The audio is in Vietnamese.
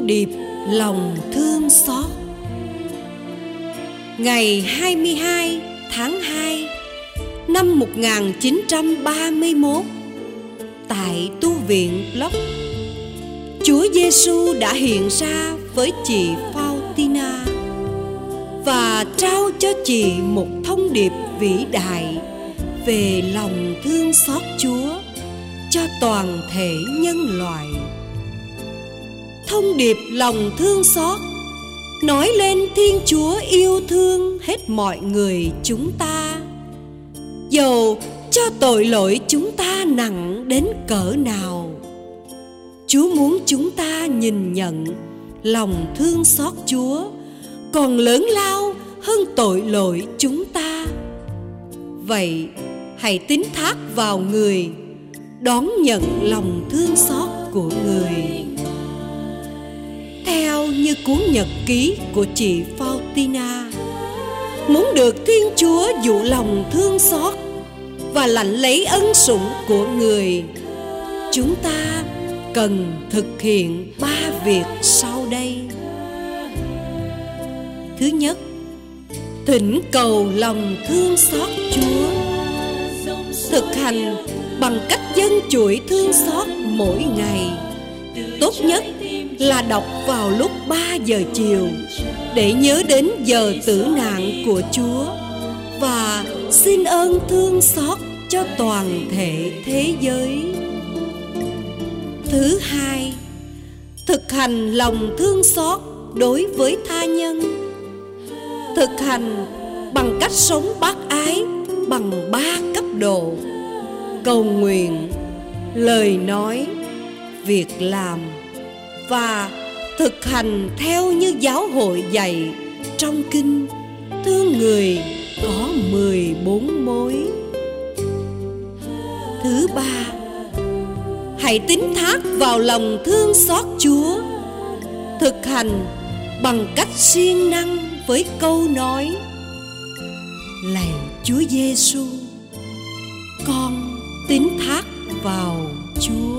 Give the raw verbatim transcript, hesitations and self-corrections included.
Thông điệp lòng thương xót. Ngày hai mươi hai tháng hai năm một nghìn chín trăm ba mươi mốt, tại tu viện Block, Chúa Giêsu đã hiện ra với chị Faustina và trao cho chị một thông điệp vĩ đại về lòng thương xót Chúa cho toàn thể nhân loại. Thông điệp lòng thương xót nói lên Thiên Chúa yêu thương hết mọi người chúng ta, dầu cho tội lỗi chúng ta nặng đến cỡ nào. Chúa muốn chúng ta nhìn nhận lòng thương xót Chúa còn lớn lao hơn tội lỗi chúng ta. Vậy hãy tín thác vào người, đón nhận lòng thương xót của người. Theo như cuốn nhật ký của chị Faustina, muốn được Thiên Chúa dụ lòng thương xót và lãnh lấy ân sủng của người, chúng ta cần thực hiện ba việc sau đây. Thứ nhất, thỉnh cầu lòng thương xót Chúa. Thực hành bằng cách dâng chuỗi thương xót mỗi ngày. Tốt nhất là đọc vào lúc ba giờ chiều để nhớ đến giờ tử nạn của Chúa và xin ơn thương xót cho toàn thể thế giới. Thứ hai, thực hành lòng thương xót đối với tha nhân. Thực hành bằng cách sống bác ái bằng ba cấp độ: cầu nguyện, lời nói, việc làm, và thực hành theo như giáo hội dạy trong kinh thương người có mười bốn mối. Thứ ba, hãy tín thác vào lòng thương xót Chúa. Thực hành bằng cách siêng năng với câu nói: lạy Chúa Giêsu, con tín thác vào Chúa.